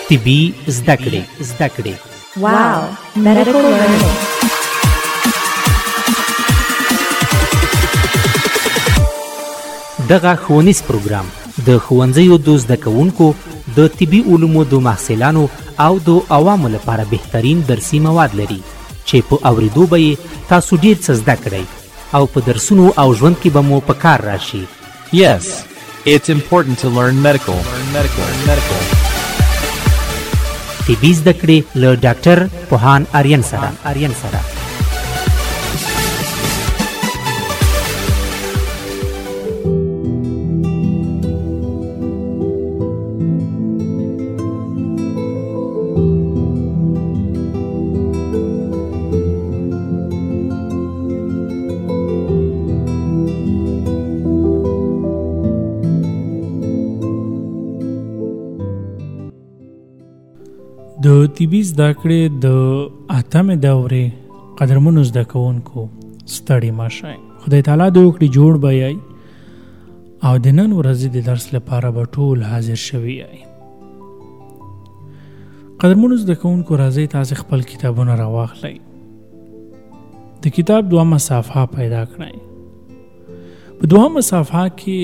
طبي زده کړې. واو medical learning. دغه ښوونیز پروګرام د ښوونځیو د زده کوونکو د طبي علومو د محصلانو او د عوامو لپاره بهترین درسي مواد لري چې په اوریدو به یې تاسو ډیر څه زده کړئ او په درسونو او ژوند کې به مو په کار راشي. Yes, it's important to learn medical. طبي زده کړې له ډاکټر پوهان آریان سره. د طبي زده کړې د 8مې دورې قدرمنو زده کوونکو ستړي مه شئ. خدای تعالی دې وکړي جوړ به یئ او د نن ورځې د درس لپاره به ټول حاضر شوي یئ. قدرمنو زده کوونکو راځئ تاسې خپل کتابونه راواخلئ. د کتاب 2مه صفحه پیدا کړئ. په 2مه صفحه کې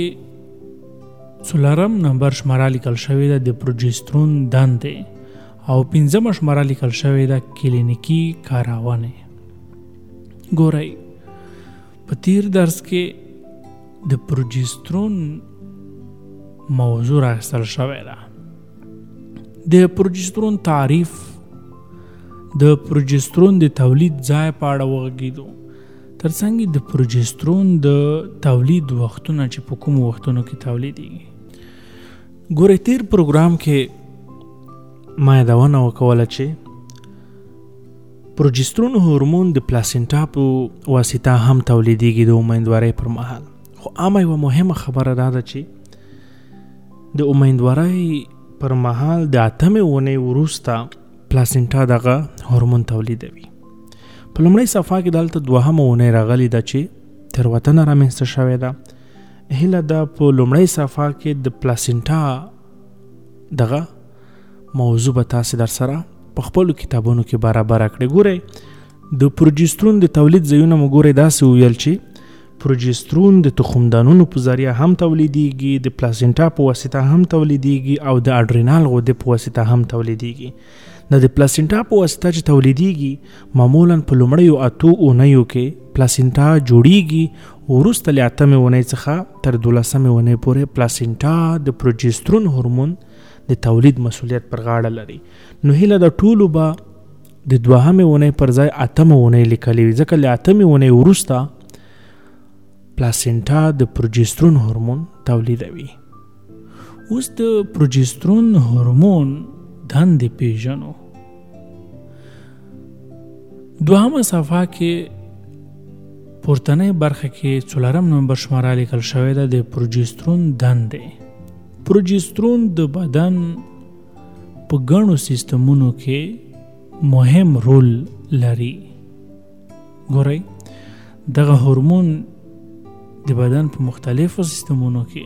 4 نمبر شماره لیکل شوې ده د پروجسترون دندې او 5مه شماره لیکل شوې ده کلینیکي کارونې. ګورئ په تیر درس کې د پروجسترون موضوع راخیستل شوې ده. د پروجسترون تعریف، د پروجسترون د تولید ځای په اړه وغږیدو، ترڅنګ د پروجسترون د تولید وختونه چې په کومو وختونو کې تولیدیږي. ګورئ تیر پروګرام کې ما یادونه وکوله چې پروجسترون هورمون د پلاسینټا په واسطه هم تولیدیږي د امیندوارۍ پر مهال. خو عامه یوه مهمه خبره دا ده چې د امیندوارۍ پر مهال د 8مې اونۍ وروسته پلاسینټا دغه هورمون تولیدوي. په لومړۍ صفحه کې دلته 2مه اونۍ راغلې ده چې تېروتنه رامنځته شوې ده. هیله ده په لومړۍ صفحه کې د پلاسینټا دغه موضوع به تاسې در سره په خپلو کتابونو کې برابره کړئ. ګورئ د پروجسترون د تولید ځایونه مو ګورئ داسې وویل چې پروجسترون د تخمدانونو په ذریعه هم تولیدیږي، د پلاسینټا په واسطه هم تولیدیږي او د اډرینال غدې په واسطه هم تولیدیږي. د پلاسینټا په واسطه چې تولیدیږي معمولا په لومړیو 8 اونیو کې پلاسینټا جوړیږي. وروسته له 8مې اونۍ څخه تر 12مې اونۍ پورې پلاسینټا د پروجسترون هورمون د تولید مسؤلیت پر غاړه لري. نو هیله د ټولو به د 2مې اونۍ پر ځای 8مه اونۍ لیکلې وي، ځکه له 8مې اونۍ وروسته پلاسینټا د پروجسترون هورمون تولیدوي. اوس د پروجسترون هورمون دندې پیژنو. 2مه صفحه کې پورتنۍ برخه کې 4 نمبر شماره لیکل شوې ده د پروجسترون دندې. پروجسترون د بدن په ګڼو سیستمونو کې مهم رول لري. ګورئ دغه هورمون د بدن په مختلفو سیستمونو کې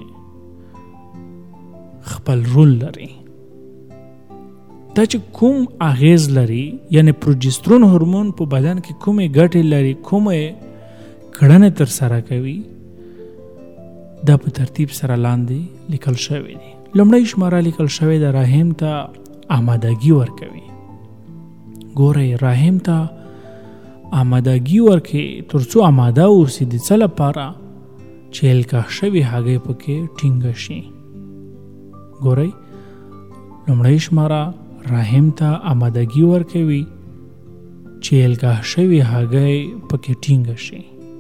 خپل رول لري. دا چې کوم اغیز لري، یعنی پروجسترون هورمون په بدن کې کومې ګټې لري، کومې کړنې تر سره کوي، دا په ترتیب سره لاندې لیکل شوی دی. لومړی شماره لیکل شوی ده رحم ته آمادګي ورکوي. ګورئ رحم ته آمادګي ورکوي ترڅو آماده اوسي د څه لپاره چې الکاح شوي هګۍ پکې ټینګه شي. ګورئ لومړی شماره رحم ته آمادګي ورکوي چې الکاح شوي هګۍ پکې ټینګه شي.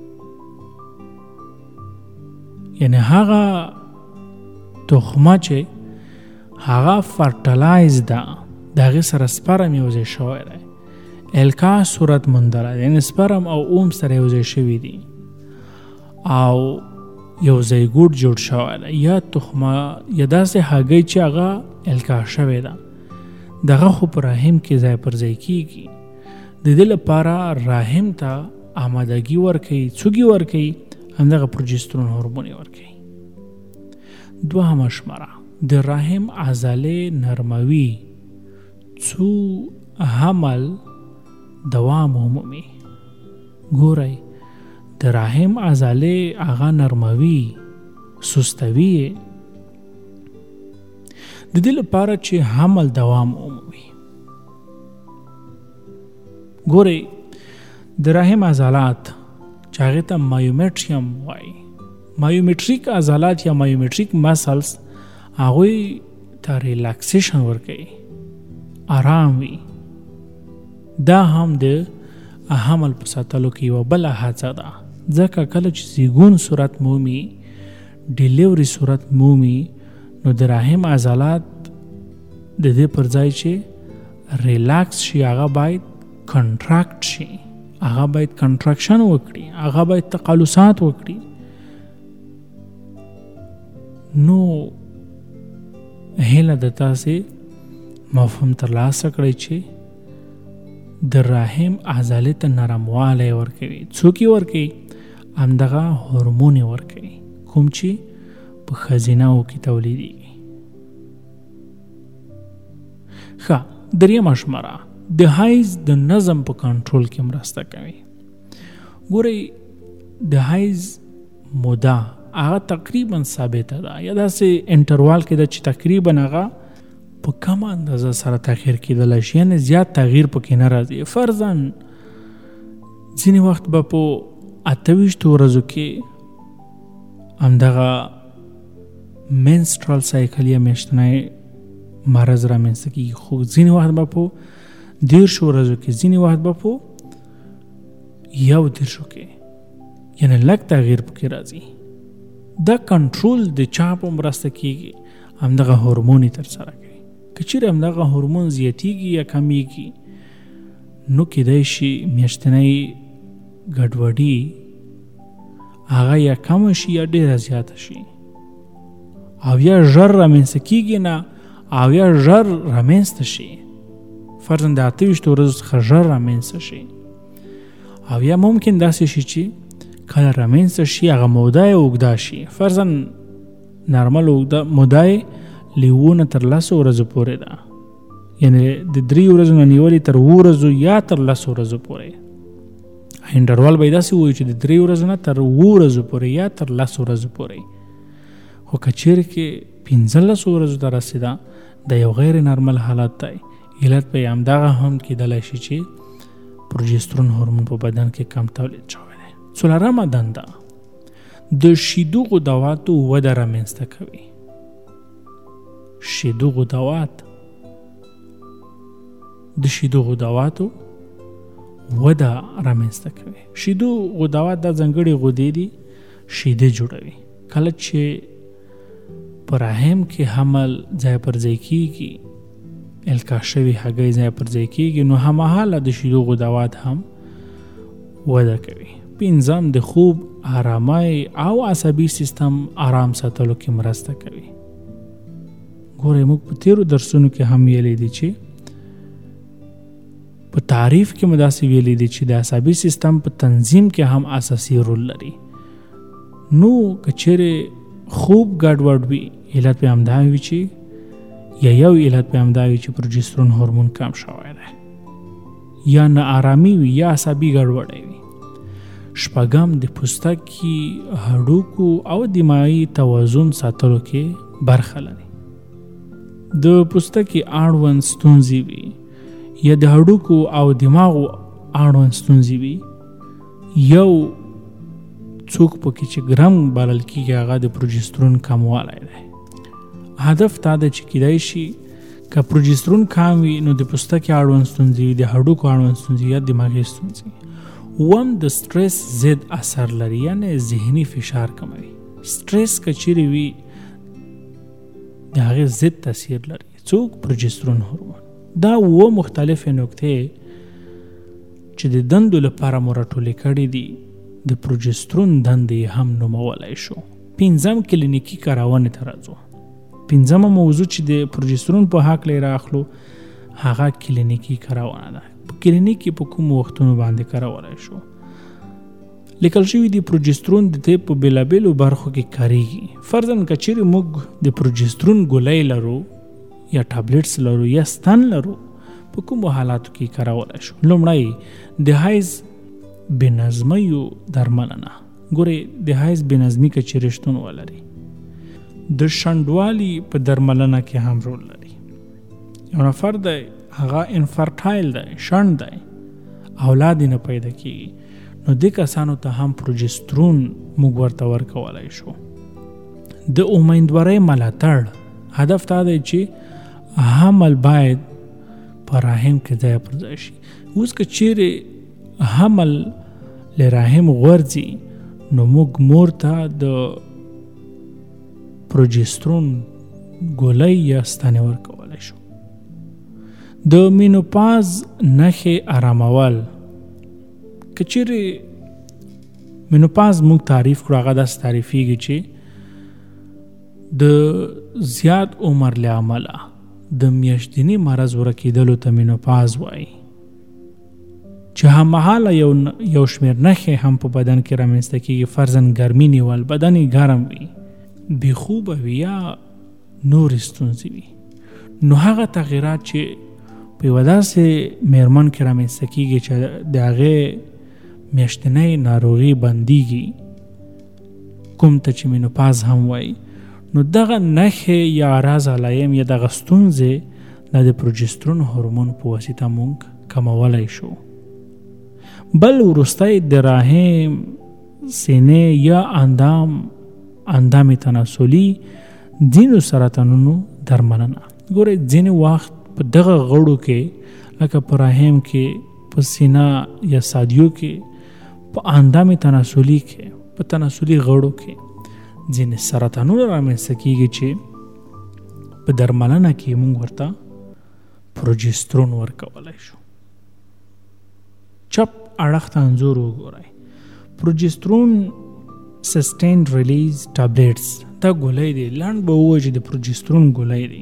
یعنی هغه تخمه چې هغه فرټلایز ده د هغې سره سپرم یوځای شوی دی، الکا صورت مندره، یعنی سپرم او اوم سره یوځای شوي دي او یو زیګوټ جوړ شوی دی یا تخمه یا داسې هګۍ چې هغه الکا شوې ده، دغه خو په رحم کې ځای پر ځای کېږي. د دې لپاره رحم ته آمادګي ورکوي، څوګي ورکوي، همدغه پروجسترون هورمون ورکوي. دوهمه شماره د رحم عضلې نرموي څو حمل دوام ومومي. ګورئ د رحم عضلې هغه نرموي، سستوي د دې لپاره چې حمل دوام ومومي. ګورئ د رحم عضلات چې هغې ته مایومیټریم وایي، مایومیټریک عضلات یا مایومیټریک مسلز هغوی ته ریلاکسیشن ورکوي، آرام وي. دا هم د حمل په ساتلو کې یوه بله هڅه ده، ځکه کله چې زیږون صورت مومي، ډیلیوري صورت مومي، نو د رحم عضلات د دې پر ځای چې ریلاکس شي هغه باید کنټراکټ شي، هغه باید کنټراکشن وکړي، هغه باید تقلصات وکړي. نو هیله د تاسې مفهوم ترلاسه کړئ چې د رحم عضلې ته نرموالی ورکوي. څوک یې ورکوي؟ همدغه هورمون یې ورکوي کوم چې په ښځینه‌و کې تولیدېږي. ښه، درېیمه شمره د حیض د نظم په کنټرول کې مرسته کوي. ګورئ د حیض موده هغه تقریبا ثابته ده، یا داسې انټروال کې ده چې تقریبا هغه په کم اندازه سره تغییر کېدلی شي، یعنې زیات تغییر پکې نه راځي. فرضاً ځینې وخت به په 28 ورځو کې همدغه منسټرال سایکل یا میاشتنی مرض رامنځته کېږي، خو ځینې وخت به په 10 ورځو کې، ځینې وخت به په 11 کې، یعنې لږ تغییر پکې راځي. دا کنټرول د چا په مرسته کېږي؟ همدغه هورمون یې ترسره کوي. که چیرې همدغه هورمون زیاتېږي یا کمیږي، نو کېدای شي میاشتنی ګډوډي هغه یا کمه شي یا ډېره زیاته شي، او یا ژر رامنځته کېږي نه، او یا ژر رامنځته شي. فرضاً د 28 ورځو څخه ژر رامنځته شي، او یا ممکن داسې شي چې کله رامنځته شي هغه موده یې اوږده شي. فرضاً نارمل اوږده موده یې له 7 نه تر 10 ورځو پورې ده، یعنې د 3 ورځو نه نیولې تر 7 ورځو یا تر 10 ورځو پورې. انټروال به یې داسې ووایي چې د 3 ورځو نه تر 7 ورځو پورې یا تر 10 ورځو پورې. خو که چیرې کې 15 ورځو ته رسېده، د یو غیر نارمل حالت دی. علت به یې همدغه هم کېدلی شي چې پروجسترون هورمون په بدن کې کم تولید شوی دی. څلورمه دنده د شیدو غدواتو وده رامنځته کوي. شیدو غدوات د شیدو غدواتو وده رامنځته کوي. شیدو غدوات دا ځانګړي غدې دي، شیدې جوړوي. کله چې په رحم کې حمل ځای پر ځای کېږي، القاح شوي هګۍ ځای پر ځای کېږي، نو هممهاله د شیدو غدوات هم وده کوي. پنځم د خوب، آرامۍ او عصبي سیستم آرام ساتلو کې مرسته کوي. ګورئ موږ په تیرو درسونو کې هم ویلي دي چې په تعریف کې مو داسې ویلي دي چې د عصبي سیستم په تنظیم کې هم اساسي رول لري. نو که چیرې خوب ګډوډ وي، علت به همدا وي چې یو علت به همدا وي چې پروجسترون هورمون کم شوی دی، یا نه آرامي وي یا عصبي ګډوډي وي. شپږم د پوستکي، هډوکو او دماغي توازن ساتلو کې برخه لري. د پوستکي اړوند ستونزې وي یا د هډوکو او دماغو اړوند ستونزې وي، یو څوک پکې چې ګرم بلل کېږي هغه د پروجسترون کموالی دی. هدف دا ده چې کېدای شي که پروجسترون کم وي نو د پوستکي اړوند ستونزې وي، د هډوکو اړوند ستونزې یا دماغي ستونزې. اووم د سټرس ضد اثر لري، یعنې ذهني فشار کموي. سټرس که چیرې وي د هغې ضد تاثیر لري. څوک؟ پروجسترون هورمون. دا اووه مختلفې نکتې چې د دندو لپاره مو راټولې کړې دي، د پروجسترون دندې هم نومولی شو. پنځم کلینیکي کارونې ته راځو. پنځمه موضوع چې د پروجسترون په هکله یې راخلو هغه کلینیکي کارونه ده. په کلینیک کې په کوم وختونو باندې کارولی شو؟ لیکل شوي دي پروجسترون د دې په بېلابېلو برخو کې کاریږي. فرضاً که چیرې موږ د پروجسترون ګولۍ لرو یا ټابلیټس لرو یا ستن لرو، په کومو حالاتو کې کارولی شو. لومړی د حیض بېنظمیو درملنه. ګورئ د حیض بېنظمي که چیرې شتون ولري د شنډوالي په درملنه کې هم رول لري. یو نفر دی هغه انفرټایل دی، شنډ دی، اولاد یې نه پیدا کېږي، نو دې کسانو ته هم پروجسترون موږ ورته ورکولی شو. د امیندوارۍ ملاتړ هدف دا دی چې حمل باید په رحم کې ځای پر ځای شي. اوس که چیرې حمل له رحم غورځي نو موږ مور ته د پروجسترون ګولۍ یا ستنې ورکولی شو. د مینوپاز نښې آرامول. که چیرې مینوپاز موږ تعریف کړو هغه داسې تعریفېږي چې د زیات عمر له امله د میاشتني مرض ورکېدلو ته مینوپاز وایي، چې هممهاله یو شمېر نښې هم په بدن کې رامنځته کېږي. فرضاً ګرمي نیول، بدن یې ګرم وي، بې خوبه وي یا نورې ستونزې وي. نو هغه تغییرات چې په یوه داسې میرمن کې رامنځته کېږي چې د هغې میاشتنۍ ناروغي بندېږي، کوم ته چې مینوپاز هم وایي، نو دغه نښې یا اعراض علایم یا دغه ستونزې د پروجسترون هورمون په واسطه موږ کمولی شو. بل وروستی د رحم، سینې یا اندام تناسلي ځینو سرطانونو درملنه. ګورئ ځینې وخت په دغه غړو کې لکه په رحم کې، په سینه یا سادیو کې، په اندام تناسلي کې، په تناسلي غړو کې ځینې سرطانونه رامنځته کېږي چې په درملنه کې موږ ورته پروجسترون ورکولی شو. چپ اړخ ته انځور وګورئ. پروجسترون سسټینډ ریلیز ټابلیټس دا ګولۍ دی. لنډ به ووایو چې د پروجسترون ګولۍ دی.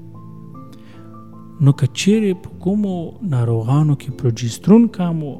نو که چیرې په کومو ناروغانو کې پروجسترون کم و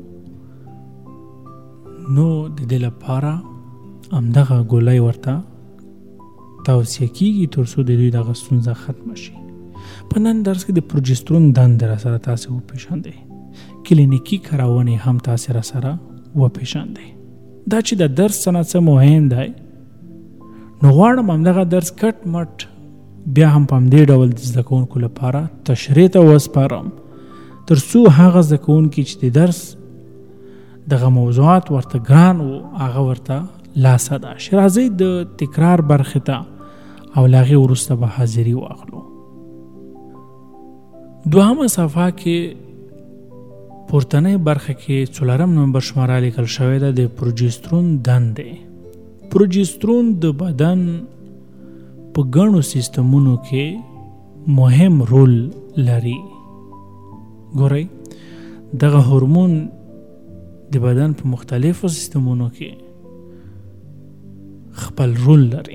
نو د دې لپاره همدغه ګولۍ ورته توصیه کېږي تر څو د دوی دغه ستونزه ختمه شي. په نن درس کې د پروجسترون دندې راسره تاسې وپېژندئ. کلینیکي کارونې هم تاسې راسره وپېژندئ. دا چې د درس څه څه مهم دی، نو غواړم همدغه درس کټ مټ بیا هم په همدې ډول د زده کوونکو لپاره تشریح ته وسپارم تر څو هغه زده کوونکي چې د درس دغه موضوعات ورته ګران و هغه ورته لاسه ده شي. راځئ د تکرار برخې ته او له هغې وروسته به حاضري واخلو. دوهمه صفحه کې پورتنۍ برخه کې 4 نمبر شماره لیکل شوی ده د پروجسترون دندې. پروجسترون د بدن په ګڼو سیستمونو کې مهم رول لري. ګورئ دغه هورمون د بدن په مختلفو سیستمونو کې خپل رول لري.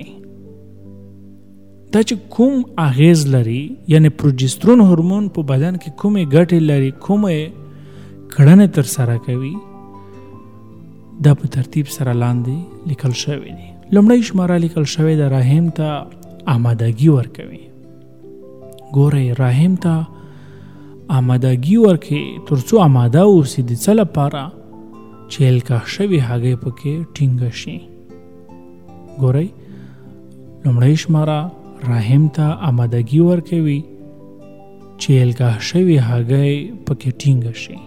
دا چې کوم اغیز لري، یعنی پروجسترون هورمون په بدن کې کومې ګټې لري، کومې کړنې تر سره کوي، دا په ترتیب سره لاندې لیکل شوی دی. لومړی شماره لیکل شوی د رحم ته آمادګي ورکوي. ګورئ رحم ته آمادګي ورکوي تر څو آماده اوسي د څه لپاره چې الکا شوي هګۍ پکې ټینګه شي. ګورئ لومړی شماره رحم ته آمادګي ورکوي چې الکا شوي هګۍ پکې ټینګه شي.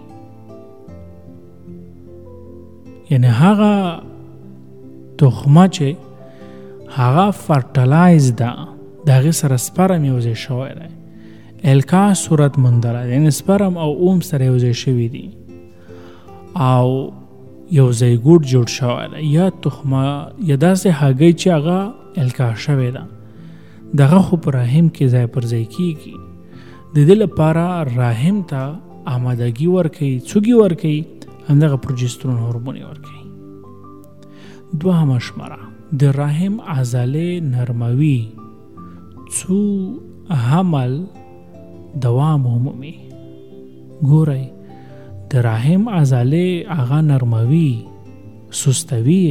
یعنی هغه تخمه چې هغه فرټلایز ده د هغې سره سپرم یوځای شوی دی. الکا صورت مندره ده، یعنی سپرم او اوم سره یوځای شوي دي او یو زیګوټ جوړ شوی دی یا تخمه یا داسې هګۍ چې هغه الکا شوې ده، دغه خو په رحم کې ځای پر ځای کېږي. د دې لپاره رحم ته آمادګي ورکوي، څوګي ورکوي، همدغه پروجسترون هورمون یې ورکوي. دوهمه شماره د رحم عضلې نرموي څو حمل دوام ومومي. ګورئ د رحم عضلې هغه نرموي، سستوي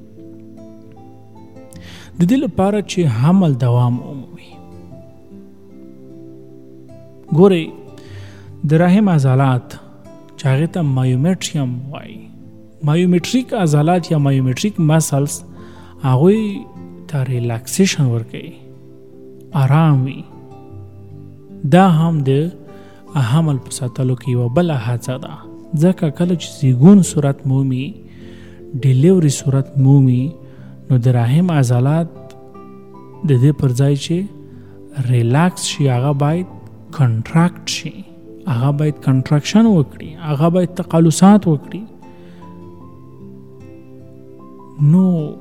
د دې لپاره چې حمل دوام ومومي. ګورئ د رحم عضلات چې هغې ته مایومیټریم وایي، مایومیټریک عضلات یا مایومیټریک مسلز هغوی ته ریلاکسیشن ورکوي، آرام وي. دا هم د حمل په ساتلو کې یوه بله هڅه ده، ځکه کله چې زیږون صورت مومي، ډیلیوري صورت مومي، نو د رحم عضلات د دې پر ځای چې ریلاکس شي هغه باید کنټراکټ شي، هغه باید کنټراکشن وکړي، هغه باید تقلصات وکړي. نو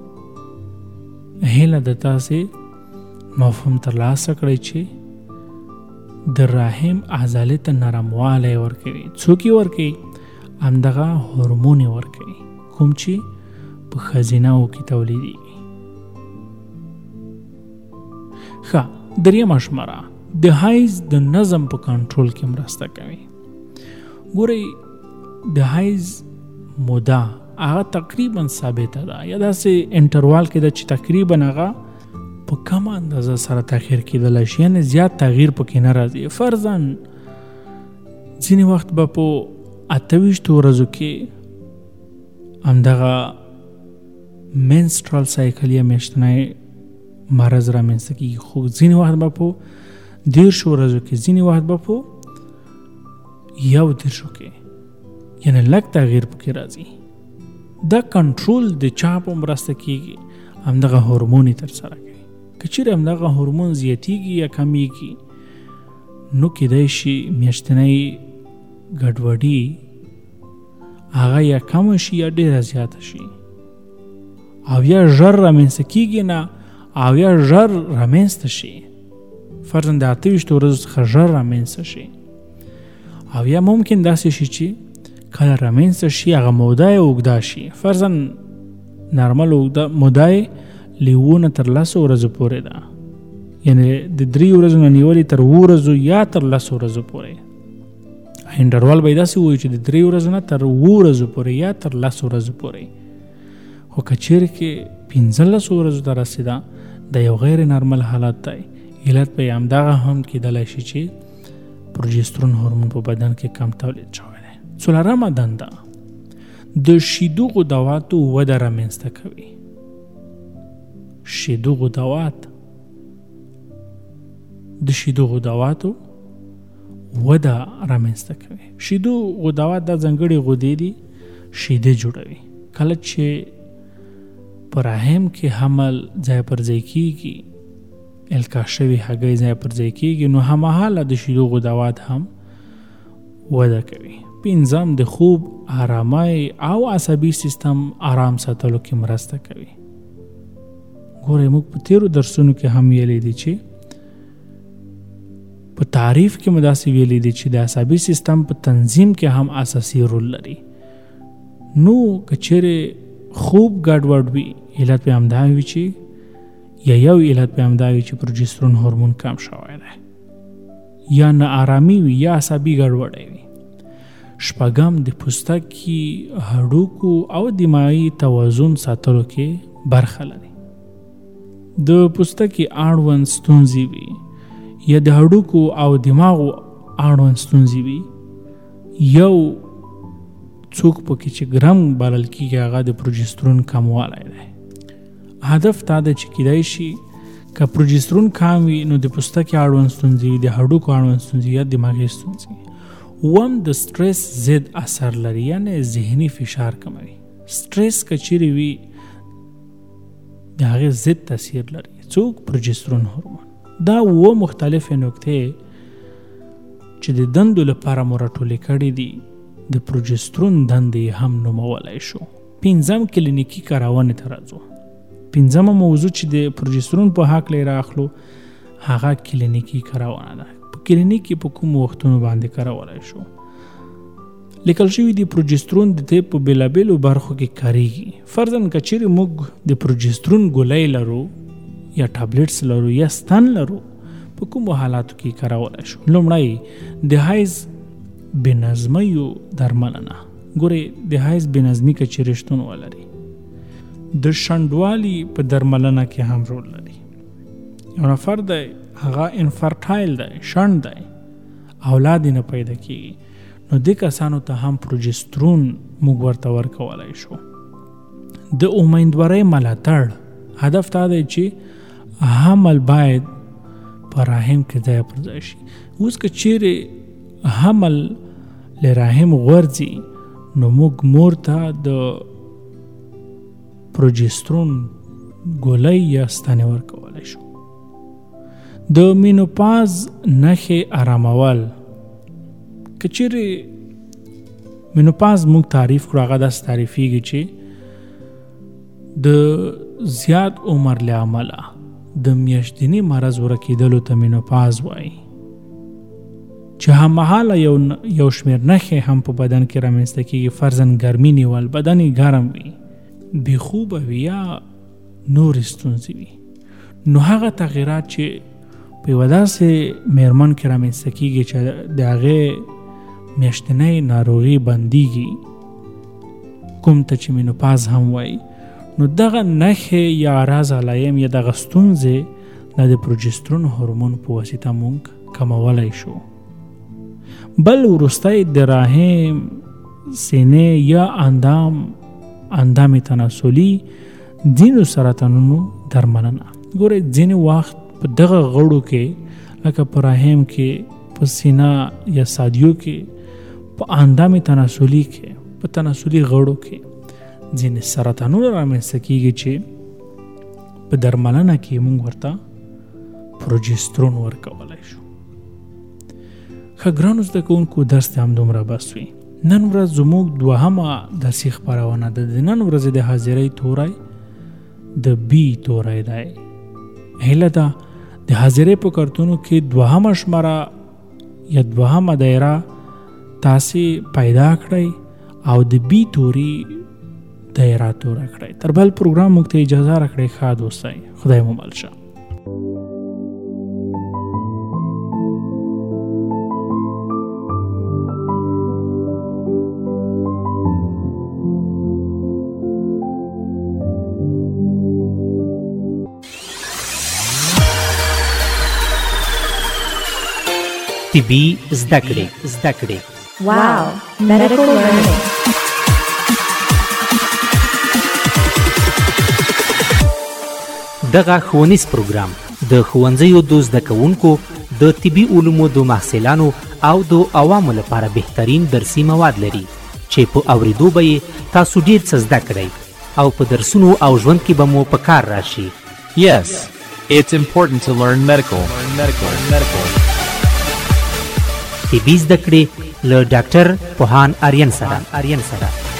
هیله د تاسې مفهوم ترلاسه کړئ چې د رحم عضلې ته نرموالی ورکوي. څوک یې ورکوي؟ همدغه هورمون یې ورکوي کوم چې په ښځینه‌و کې تولیدېږي. ښه، درېیمه شمره د حیض د نظم په کنټرول کې مرسته کوي. ګورئ د حیض موده هغه تقریبا ثابته ده، یا داسې انټروال کې ده چې تقریبا هغه په کمه اندازه سره تغییر کېدلی شي، یعنې زیات تغییر پکې نه راځي. فرضاً ځینې وخت به په 28 ورځو کې همدغه منسټرال سایکل یا میاشتنی مرض رامنځته کېږي، خو ځینې وخت به په 10 ورځو کې، ځینې وخت به په 11 کې، یعنې لږ تغییر پکې راځي. دا کنټرول د چا په مرسته کېږي؟ همدغه هورمون یې ترسره کوي. که چیرې همدغه هورمون زیاتېږي یا کمیږي، نو کېدای شي میاشتنی ګډوډي هغه یا کمه شي یا ډېره زیاته شي، او یا ژر رامنځته کېږي نه، او یا ژر رامنځته شي. فرضاً د 28 ورځو څخه ژر رامنځته شي، او یا ممکن داسې شي چې کله رامنځته شي هغه موده یې اوږده شي. فرضاً نارمل موده یې له 7 نه تر 10 ورځو پورې ده، یعنې د 3 ورځو نه نیولې تر 7 ورځو یا تر 10 ورځو پورې. انټروال به یې داسې وایي چې د 3 ورځو نه تر 7 ورځو پورې یا تر 10 ورځو پورې. خو که چیرې کې 15 ورځو ته رسېده، د یو غیر نارمل حالت دی. علت به یې همدغه هم کېدلی شي چې پروجسترون هورمون په بدن کې کم تولید شوی دی. څلورمه دنده د شیدو غدواتو وده رامنځته کوي. شیدو غدوات د شیدو غدواتو وده رامنځته کوي. شیدو غدوات دا ځانګړي غدې دي، شیدې جوړوي. کله چې په رحم کې حمل ځای پر ځای کېږي، القا شوي هګۍ ځای پر ځای کېږي، نو هممهاله د شیدو غدوات هم وده کوي. پنځم د خوب، آرامۍ او عصبي سیستم آرام ساتلو کې مرسته کوي. ګورئ موږ په تیرو درسونو کې هم ویلی دي چې په تعریف کې مو داسې ویلی دي چې د عصبي سیستم په تنظیم کې هم اساسي رول لري. نو که چیرې خوب ګډوډ وي، علت به همدا وي چې یو علت به همدا وي چې پروجسترون هورمون کم شوی دی، یا نه آرامي وي یا عصبي ګډوډي وي. شپږم د پوستکي، هډوکو او دماغي توازن ساتلو کې برخه لري. د پوستکي اړوند ستونزې وي یا د هډوکو او دماغو اړوند ستونزې وي، یو څوک پکې چې ګرم بلل کېږي هغه د پروجسترون کموالی دی. هدف دا ده چې کېدای شي که پروجسترون کم وي نو د پوستکي اړوند ستونزې، د هډوکو اړوند ستونزې یا دماغي ستونزې. اووم د سټرس ضد اثر لري، یعنی ذهني فشار کموي. سټرس که چیرې وي د هغې ضد تاثیر لري. څوک؟ پروجسترون هورمون. دا اووه مختلفې نکتې چې د دندو لپاره مو راټولې کړې دي، د پروجسترون دندې هم نومولی شو. پنځم کلینیکي کارونې ته راځو. پنځمه موضوع چې د پروجسترون په هکله راخلو هغه کلینیکي کارونه ده. په کلینیک کې په کوم وختونو باندې کارولی شو؟ لیکل شوي دي پروجسترون د دې په بېلابېلو برخو کې کاریږي. فرضاً که چیرې موږ د پروجسترون ګولۍ لرو یا ټابلیټس لرو یا ستن لرو، په کومو حالاتو کې کارولی شو؟ لومړی د حیض بېنظمیو درملنه. ګورئ د حیض بېنظمي که چیرې شتون ولري، د شنډوالي په درملنه کې هم رول لري. یو نفر دی هغه انفرټایل دی، شنډ دی، اولاد نه پیدا کیږي، نو د کسانو ته هم پروجسترون موږ ورته ورکولای شو. د امیندوارۍ ملاتړ هدف دا دی چې حمل باید په رحم کې ځای پر ځای شي. اوس که چیرې حمل له رحم غورځي نو موږ مور ته د پروجسترون ګولۍ یا ستنې ورکولی شو. د مینوپاز نښې آرامول، که چیرې مینوپاز موږ تعریف کړو، هغه داسې تعریفېږي چې د زیات عمر له امله د میاشتني مرض ورکېدلو ته مینوپاز وایي، چې هممهاله یو شمېر نښې هم په بدن کې رامنځته کېږي. فرضاً ګرمي نیول، بدن یې ګرم وي، بې خوبه وي یا نورې ستونزې وي. نو هغه تغییرات چې په یوه داسې میرمن کې رامنځته کېږي چې د هغې میاشتنۍ ناروغي بندېږي، کوم ته چې مینوپاز هم وایي، نو دغه نښې یا اعراض علایم یا دغه ستونزې د پروجسترون هورمون په واسطه موږ کمولی شو. بل وروستی د رحم، سینې یا اندام تناسلي ځینو سرطانونو درملنه. ګورئ ځینې وخت په دغه غړو کې لکه په رحم کې، په سینه یا سادیو کې، په اندام تناسلي کې، په تناسلي غړو کې ځینې سرطانونه رامنځته کېږي چې په درملنه کې موږ ورته پروجسترون ورکولی شو. ښه ګرانو زده کوونکو، درس ته هم دومره بس وي. نن ورځ زموږ دوهمه درسي خپرونه ده. د نن ورځې د حاضرۍ توری د بي توری دی. هیله ده د حاضرۍ په کارتونو کې دوهمه شماره یا دوهمه دایره تاسې پیدا کړئ او د بي توري دایره توره کړئ. تر بل پروګرام موږ ته اجازه راکړئ. ښه دوستئ، خدای مو مل شه. طبي زده کړې. Wow, medical learning. دغه ښوونیز پروګرام د ښوونځیو د زده کوونکو، د طبي علومو د محصلانو او د عوامو لپاره بهترین درسي مواد لري چې په اوریدو به یې تاسو ډیر څه زده کړئ او په درسونو او ژوند کې به مو په کار راشي. Yes, it's important to learn medical. طبي زده کړې له ډاکټر پوهان آریان سره.